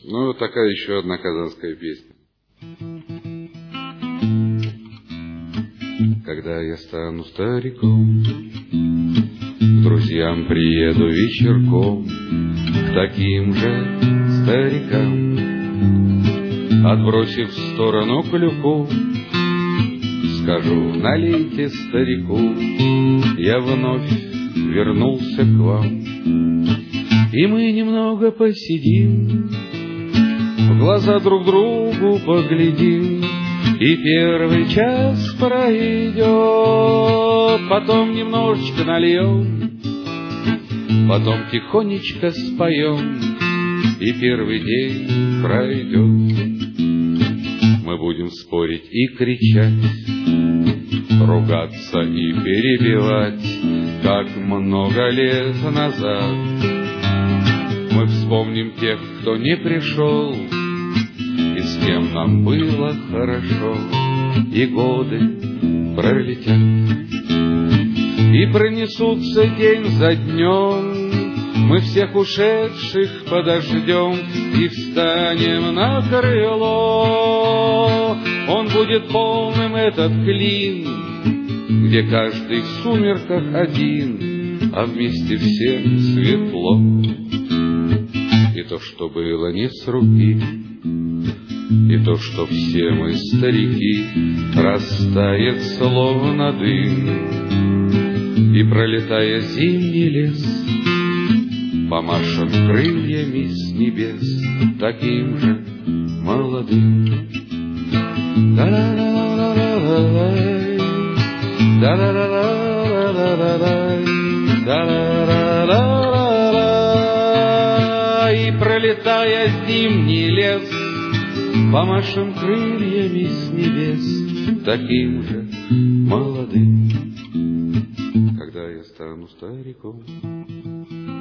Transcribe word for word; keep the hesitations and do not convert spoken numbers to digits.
Ну, вот такая еще одна казанская песня. Когда я стану стариком, к друзьям приеду вечерком, к таким же старикам, отбросив в сторону клюку, скажу: налейте старику, я вновь вернулся к вам. И мы немного посидим, в глаза друг другу поглядим, и первый час пройдет, потом немножечко нальем, потом тихонечко споем, и первый день пройдет. Мы будем спорить и кричать, ругаться и перебивать, как много лет назад. Мы вспомним тех, кто не пришел, и с кем нам было хорошо, и годы пролетят, и пронесутся день за днем. Мы всех ушедших подождем и встанем на крыло. Он будет полным, этот клин, где каждый в сумерках один, а вместе всем светло. И то, что было не с руки, и то, что все мы старики, растает словно дым. И, пролетая зимний лес, помашем крыльями с небес таким же молодым. Да-да-да-да-да-да-дай, да-да-да-да-да-да-дай, да-да-да-да-да. И, пролетая зимний лес, помашем крыльями с небес таким же молодым. Когда я стану стариком,